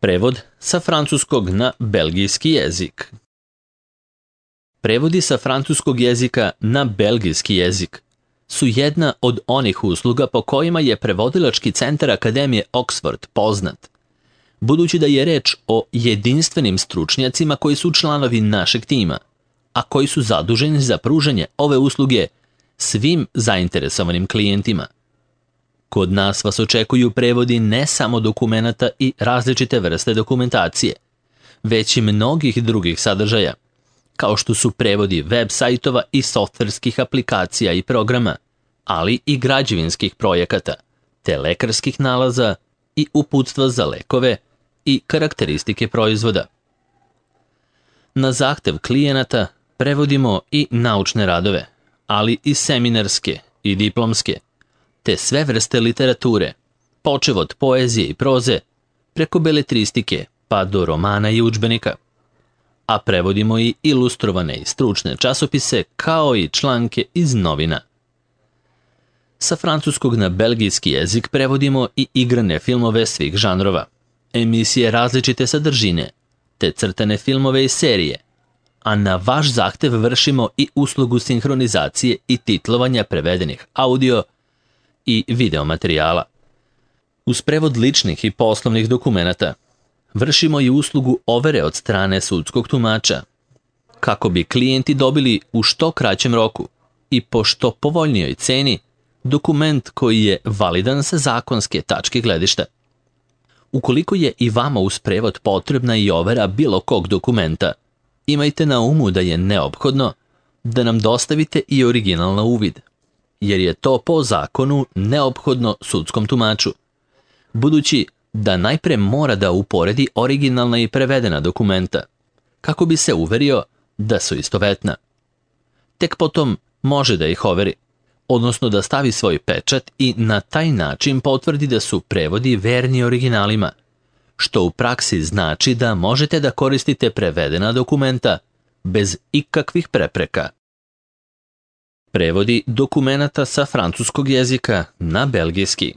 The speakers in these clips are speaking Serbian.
Prevod sa francuskog na belgijski jezik. Prevodi sa francuskog jezika na belgijski jezik su jedna od onih usluga po kojima je prevodilački centar Akademije Oxford poznat, budući da je reč o jedinstvenim stručnjacima koji su članovi našeg tima, a koji su zaduženi za pružanje ove usluge svim zainteresovanim klijentima. Kod nas vas očekuju prevodi ne samo dokumenata i različite vrste dokumentacije, već i mnogih drugih sadržaja, kao što su prevodi web sajtova i softverskih aplikacija i programa, ali i građevinskih projekata, te lekarskih nalaza i uputstva za lekove i karakteristike proizvoda. Na zahtev klijenata prevodimo i naučne radove, ali i seminarske i diplomske, te sve vrste literature, počev od poezije i proze, preko beletristike pa do romana i udžbenika. A prevodimo i ilustrovane i stručne časopise kao i članke iz novina. Sa francuskog na belgijski jezik prevodimo i igrane filmove svih žanrova, emisije različite sadržine, te crtane filmove i serije, a na vaš zahtev vršimo i uslugu sinhronizacije i titlovanja prevedenih audio i video materijala. Uz prevod ličnih i poslovnih dokumenata vršimo i uslugu overe od strane sudskog tumača, kako bi klijenti dobili u što kraćem roku i po što povoljnijoj ceni dokument koji je validan sa zakonske tačke gledišta. Ukoliko je i vama uz prevod potrebna i overa bilo kog dokumenta, imajte na umu da je neophodno da nam dostavite i original na uvid, jer je to po zakonu neophodno sudskom tumaču, budući da najpre mora da uporedi originalna i prevedena dokumenta, kako bi se uverio da su istovetna. Tek potom može da ih overi, odnosno da stavi svoj pečat i na taj način potvrdi da su prevodi verni originalima, što u praksi znači da možete da koristite prevedena dokumenta bez ikakvih prepreka. Prevodi dokumenata sa francuskog jezika na belgijski.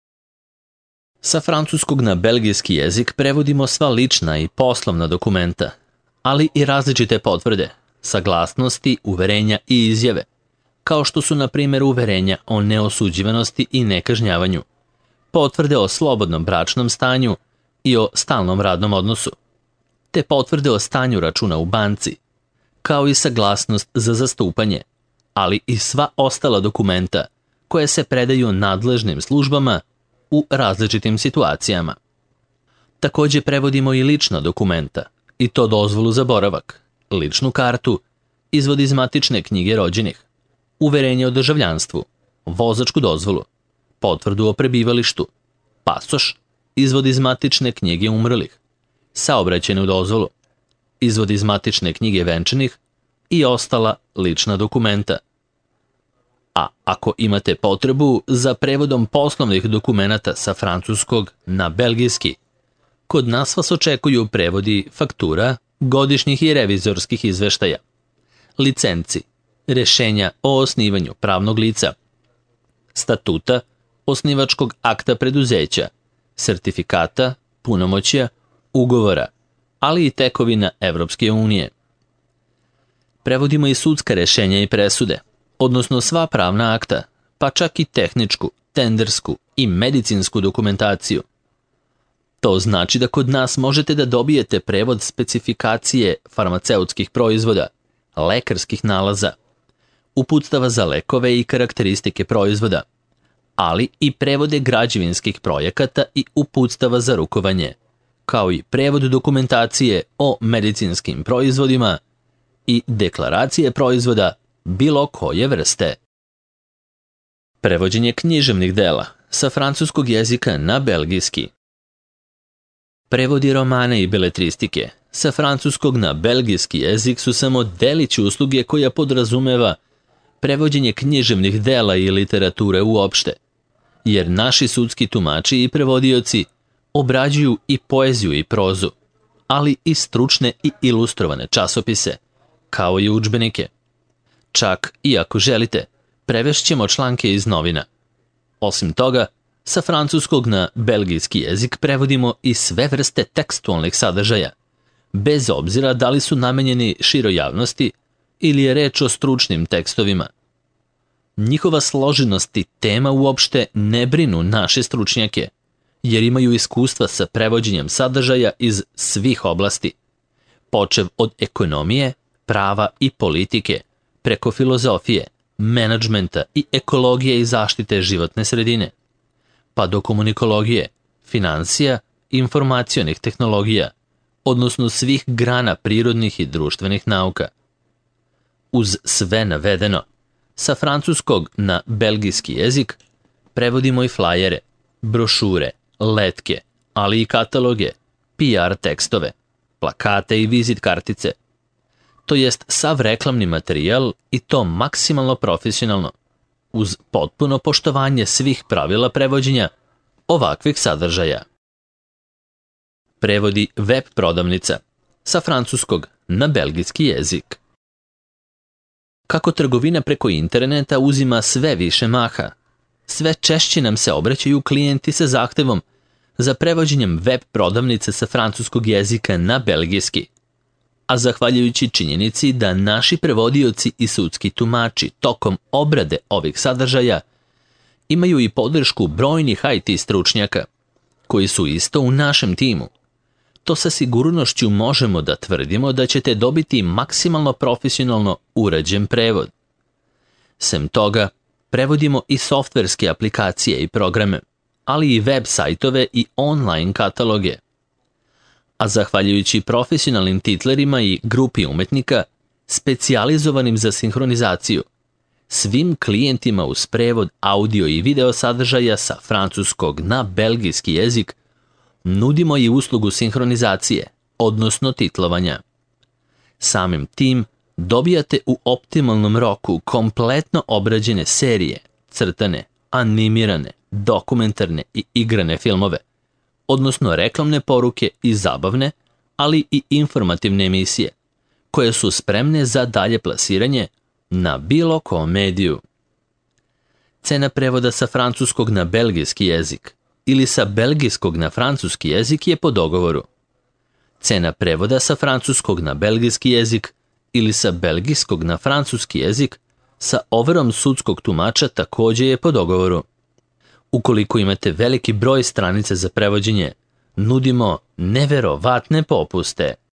Sa francuskog na belgijski jezik prevodimo sva lična i poslovna dokumenta, ali i različite potvrde, saglasnosti, uverenja i izjave, kao što su na primjer uverenja o neosuđivanosti i nekažnjavanju, potvrde o slobodnom bračnom stanju i o stalnom radnom odnosu, te potvrde o stanju računa u banci, kao i saglasnost za zastupanje, ali i sva ostala dokumenta koje se predaju nadležnim službama u različitim situacijama. Također prevodimo i lična dokumenta, i to dozvolu za boravak, ličnu kartu, izvod iz matične knjige rođenih, uverenje o državljanstvu, vozačku dozvolu, potvrdu o prebivalištu, pasoš, izvod iz matične knjige umrlih, saobraćajnu dozvolu, izvod iz matične knjige venčanih i ostala lična dokumenta. A ako imate potrebu za prevodom poslovnih dokumenata sa francuskog na belgijski, kod nas vas očekuju prevodi faktura, godišnjih i revizorskih izveštaja, licenci, rešenja o osnivanju pravnog lica, statuta, osnivačkog akta preduzeća, sertifikata, punomoćja, ugovora, ali i tekovina Evropske unije. Prevodimo i sudska rešenja i presude, odnosno sva pravna akta, pa čak i tehničku, tendersku i medicinsku dokumentaciju. To znači da kod nas možete da dobijete prevod specifikacije farmaceutskih proizvoda, lekarskih nalaza, uputstava za lekove i karakteristike proizvoda, ali i prevode građevinskih projekata i uputstava za rukovanje, kao i prevod dokumentacije o medicinskim proizvodima i deklaracije proizvoda bilo koje vrste. Prevođenje književnih dela sa francuskog jezika na belgijski. Prevodi romane i beletristike sa francuskog na belgijski jezik su samo delić usluge koja podrazumeva prevođenje književnih dela i literature uopšte, jer naši sudski tumači i prevodioci obrađuju i poeziju i prozu, ali i stručne i ilustrovane časopise, kao i udžbenike. Čak i ako želite, prevešćemo članke iz novina. Osim toga, Sa francuskog na belgijski jezik prevodimo i sve vrste tekstualnih sadržaja, bez obzira da li su namenjeni široj javnosti ili je reč o stručnim tekstovima. Njihova složenost i tema uopšte ne brinu naše stručnjake, jer imaju iskustva sa prevođenjem sadržaja iz svih oblasti, počev od ekonomije, prava i politike, preko filozofije, menadžmenta i ekologije i zaštite životne sredine, pa do komunikologije, finansija i informacionih tehnologija, odnosno svih grana prirodnih i društvenih nauka. Uz sve navedeno, sa francuskog na belgijski jezik prevodimo i flajere, brošure, letke, ali i kataloge, PR tekstove, plakate i vizit kartice, to jest sav reklamni materijal i to maksimalno profesionalno, uz potpuno poštovanje svih pravila prevođenja ovakvih sadržaja. Prevodi web prodavnica sa francuskog na belgijski jezik. Kako trgovina preko interneta uzima sve više maha, sve češće nam se obraćaju klijenti sa zahtevom za prevođenjem web prodavnice sa francuskog jezika na belgijski, a zahvaljujući činjenici da naši prevodioci i sudski tumači tokom obrade ovih sadržaja imaju i podršku brojnih IT stručnjaka, koji su isto u našem timu, to sa sigurnošću možemo da tvrdimo da ćete dobiti maksimalno profesionalno urađen prevod. Sem toga, prevodimo i softverske aplikacije i programe, ali i web sajtove i online kataloge. A zahvaljujući profesionalnim titlerima i grupi umetnika, specijalizovanim za sinhronizaciju, svim klijentima uz prevod audio i video sadržaja sa francuskog na belgijski jezik nudimo i uslugu sinhronizacije, odnosno titlovanja. Samim tim dobijate u optimalnom roku kompletno obrađene serije, crtane, animirane, dokumentarne i igrane filmove, odnosno reklamne poruke i zabavne, ali i informativne emisije, koje su spremne za dalje plasiranje na bilo kom mediju. Cena prevoda sa francuskog na belgijski jezik ili sa belgijskog na francuski jezik je po dogovoru. Cena prevoda sa francuskog na belgijski jezik ili sa belgijskog na francuski jezik sa overom sudskog tumača također je po dogovoru. Ukoliko imate veliki broj stranica za prevođenje, nudimo neverovatne popuste.